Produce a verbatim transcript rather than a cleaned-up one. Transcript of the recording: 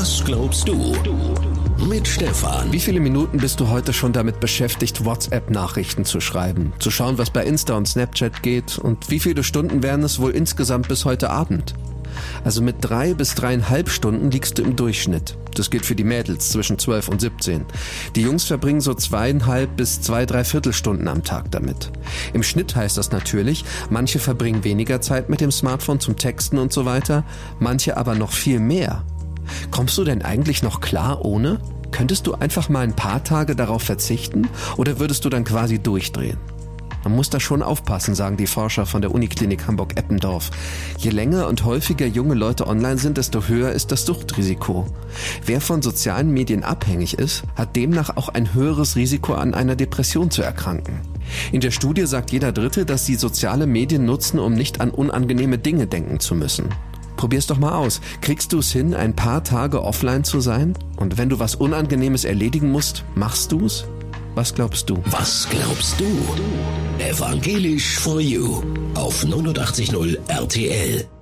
Was glaubst du? Mit Stefan. Wie viele Minuten bist du heute schon damit beschäftigt, WhatsApp-Nachrichten zu schreiben, zu schauen, was bei Insta und Snapchat geht, und wie viele Stunden wären es wohl insgesamt bis heute Abend? Also mit drei bis dreieinhalb Stunden liegst du im Durchschnitt. Das geht für die Mädels zwischen zwölf und siebzehn. Die Jungs verbringen so zweieinhalb bis zwei, drei Viertelstunden am Tag damit. Im Schnitt heißt das natürlich, manche verbringen weniger Zeit mit dem Smartphone zum Texten und so weiter, manche aber noch viel mehr. Kommst du denn eigentlich noch klar ohne? Könntest du einfach mal ein paar Tage darauf verzichten oder würdest du dann quasi durchdrehen? Man muss da schon aufpassen, sagen die Forscher von der Uniklinik Hamburg-Eppendorf. Je länger und häufiger junge Leute online sind, desto höher ist das Suchtrisiko. Wer von sozialen Medien abhängig ist, hat demnach auch ein höheres Risiko, an einer Depression zu erkranken. In der Studie sagt jeder Dritte, dass sie soziale Medien nutzen, um nicht an unangenehme Dinge denken zu müssen. Probier's doch mal aus. Kriegst du es hin, ein paar Tage offline zu sein? Und wenn du was Unangenehmes erledigen musst, machst du's? Was glaubst du? Was glaubst du? Evangelisch for You auf neunundachtzig Komma null R T L.